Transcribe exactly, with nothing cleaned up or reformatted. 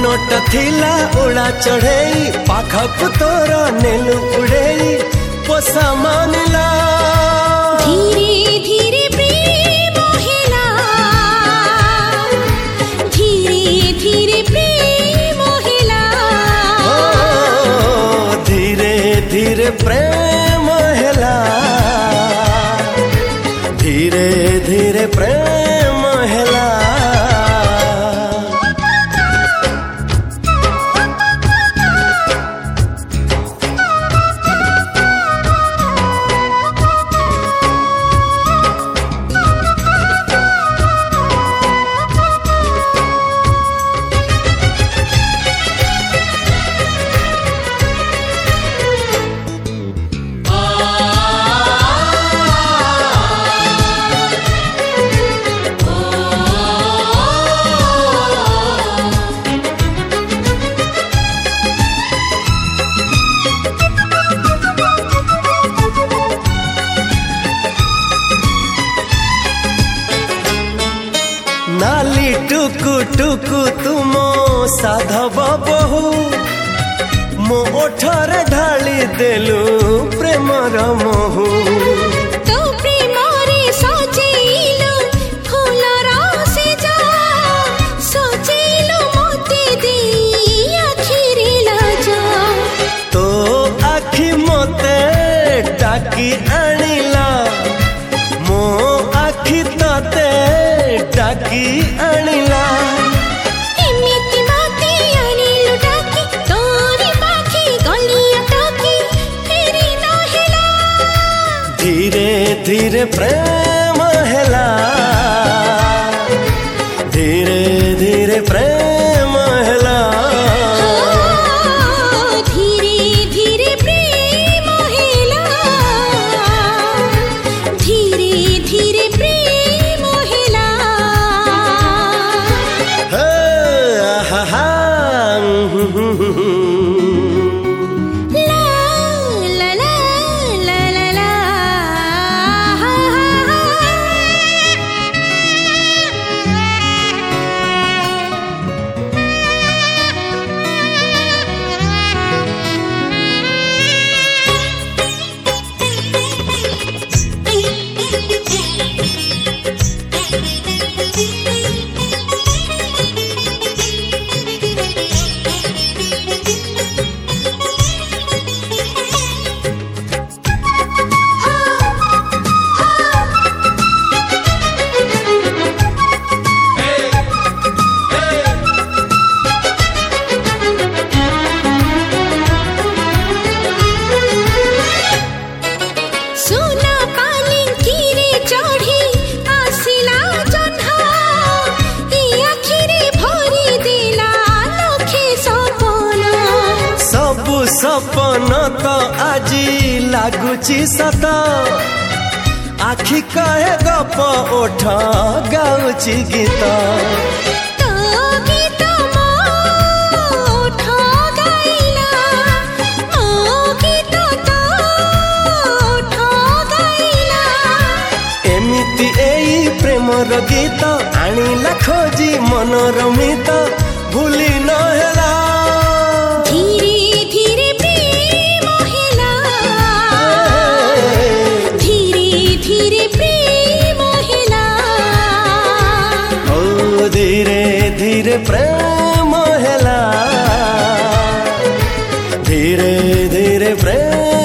मनटा थिला उड़ा चढ़ेई पाखक तोर नेलु उड़ेई पोसा मानिला धीरे धीरे प्रेम हेला धीरे धीरे प्रेम हेला ओ धीरे धीरे प्रेम हेला धीरे धीरे प्रेम हेला नाली टुकु टुकु तुम साधव बहु मो ओठरे ढाली देलु प्रेमर महु तो प्रेम रे सजेइलो फूलर सेजा सजेइलो मते देई आखिरे लाजा तो आखि मते डाकी आनिला मो आखि तते डाकी आनिला एमिति मते आनिलो डाकी तोरी पाखी गलिया टाकी फेरी न हेला धीरे धीरे प्रेम हेला धीरे धीरे प्रेम हेला धीरे धीरे प्रेम हेला धीरे धीरे प्रेम हेला हे आहा ला ला ला ला ला ला सुना पानी कीरे चढ़ी आसिला जन्हा ई आखिरे भरी दिला लखे सपन सबु सपन तो आजी लागुची सत आखि कहे गप ओठ गाउची गीत तो गीत मो ओठ गाइला मो गीत तो ओठ गाइला एमिति एई प्रेमर गीत आनिला खोजी मनर मित भूली न हेला धीरे धीरे प्रेम हेला धीरे धीरे प्रेम हेला ओ धीरे धीरे प्रेम हेला धीरे धीरे प्रेम